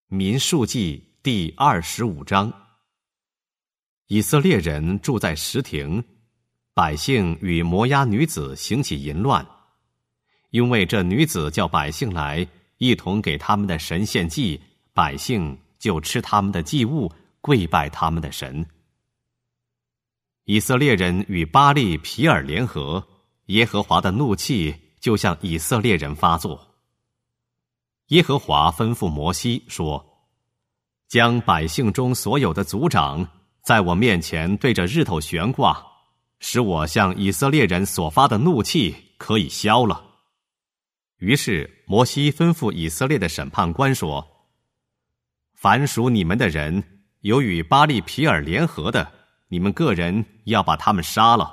民数记第25章。以色列人住在什亭，百姓与摩押女子行起淫乱，因为这女子叫百姓来，一同给他们的神献祭，百姓就吃他们的祭物，跪拜他们的神。以色列人与巴力毗尔联合，耶和华的怒气就向以色列人发作。耶和华吩咐摩西说：将百姓中所有的族长在我面前对着日头悬挂，使我向以色列人所发的怒气可以消了。于是摩西吩咐以色列的审判官说：凡属你们的人，有与巴力毗尔联合的，你们个人要把他们杀了。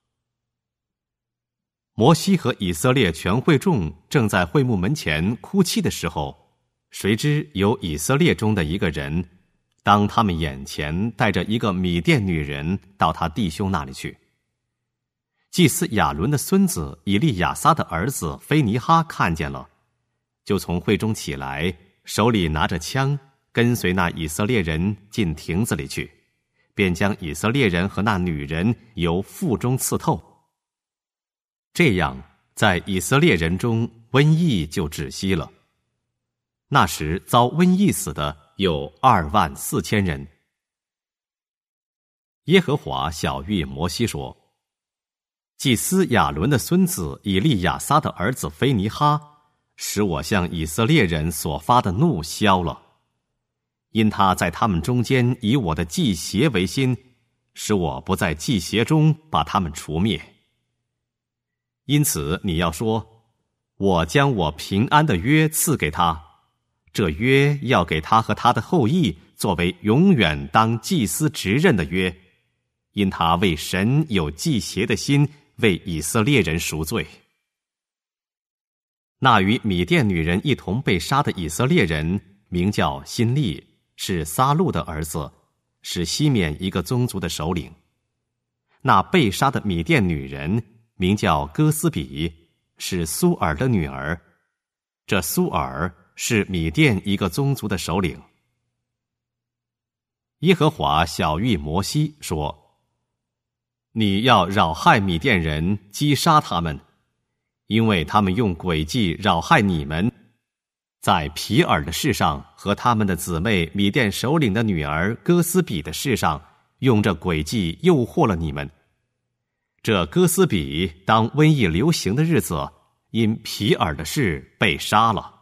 摩西和以色列全会众正在会幕门前哭泣的时候，谁知有以色列中的一个人，当他们眼前带着一个米甸女人到他弟兄那里去。祭司亚伦的孙子以利亚撒的儿子菲尼哈看见了，就从会中起来，手里拿着枪，跟随那以色列人进亭子里去，便将以色列人和那女人由腹中刺透。这样，在以色列人中瘟疫就止息了。那时遭瘟疫死的有24000人。耶和华晓谕摩西说：祭司亚伦的孙子以利亚撒的儿子菲尼哈，使我向以色列人所发的怒消了，因他在他们中间以我的祭邪为心，使我不在祭邪中把他们除灭。因此你要说：我将我平安的约赐给他，这约要给他和他的后裔作为永远当祭司职任的约，因他为神有祭邪的心，为以色列人赎罪。那与米甸女人一同被杀的以色列人名叫辛利，是撒路的儿子，是西缅一个宗族的首领。那被杀的米甸女人名叫哥斯比，是苏尔的女儿，这苏尔是米甸一个宗族的首领。耶和华晓谕摩西说：你要扰害米甸人，击杀他们，因为他们用诡计扰害你们，在毗尔的事上和他们的姊妹米甸首领的女儿哥斯比的事上，用这诡计诱惑了你们。这哥斯比当瘟疫流行的日子，因毗尔的事被杀了。